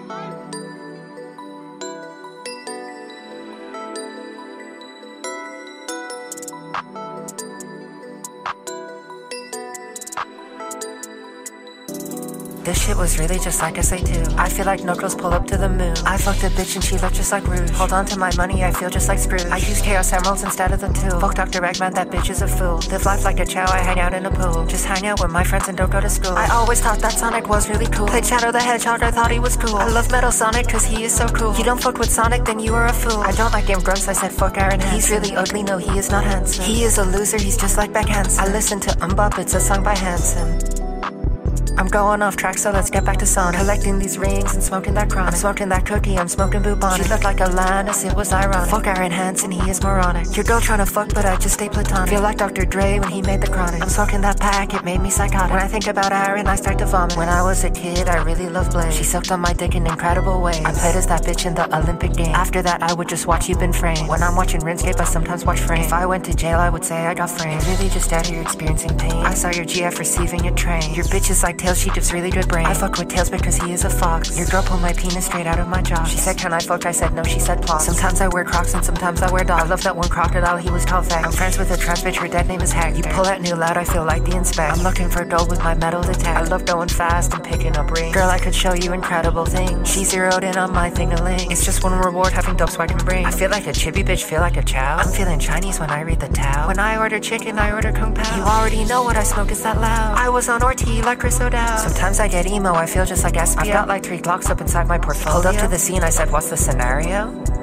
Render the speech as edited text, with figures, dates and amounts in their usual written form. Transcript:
This shit was really just like I say too. I feel like no girls pull up to the moon. I fucked a bitch and she looked just like Rouge. Hold on to my money, I feel just like Scrooge. I use Chaos Emeralds instead of the tool. Fuck Dr. Eggman, that bitch is a fool. Live life like a chow, I hang out in a pool. Just hang out with my friends and don't go to school. I always thought that Sonic was really cool. Played Shadow the Hedgehog, I thought he was cool. I love Metal Sonic cause he is so cool. You don't fuck with Sonic, then you are a fool. I don't like him gross, I said fuck Aaron Hansen. He's really ugly, no he is not handsome. He is a loser, he's just like Beck Hansen. I listen to Mbop, it's a song by Hanson. I'm going off track, so let's get back to Sonic. Collecting these rings and smoking that chronic. I'm smoking that cookie, I'm smoking bubonic. She looked like Alanis, it was ironic. Fuck Aaron Hansen, he is moronic. Your girl tryna fuck, but I just stay platonic. Feel like Dr. Dre when he made the chronic. I'm smoking that pack, it made me psychotic. When I think about Aaron, I start to vomit. When I was a kid, I really loved Blade. She sucked on my dick in incredible ways. I played as that bitch in the Olympic Games. After that, I would just watch You Been Framed. When I'm watching RuneScape, I sometimes watch Frame. If I went to jail, I would say I got framed. You're really just out here experiencing pain. I saw your GF receiving a train. Your bitch is like Tails, she gives really good brain. I fuck with Tails because he is a fox. Your girl pulled my penis straight out of my jaw. She said, can I fuck? I said no, she said pause. Sometimes I wear Crocs and sometimes I wear dogs. I love that one crocodile, he was tall fat. I'm friends with a trans bitch, her dead name is Hag. You pull that new loud, I feel like the inspect. I'm looking for gold with my metal detect. I love going fast and picking up rings. Girl, I could show you incredible things. She zeroed in on my thing-a-ling. It's just one reward, having dope so I can bring. I feel like a chibi bitch, feel like a chow. I'm feeling Chinese when I read the Tao. When I order chicken, I order Kung Pao. You already know what I smoke is that loud. I was on Ortiz like Chris O'Dowd. Sometimes I get emo, I feel just like SPL. I've got like 3 Glocks up inside my portfolio. Pulled up to the scene, I said, what's the scenario?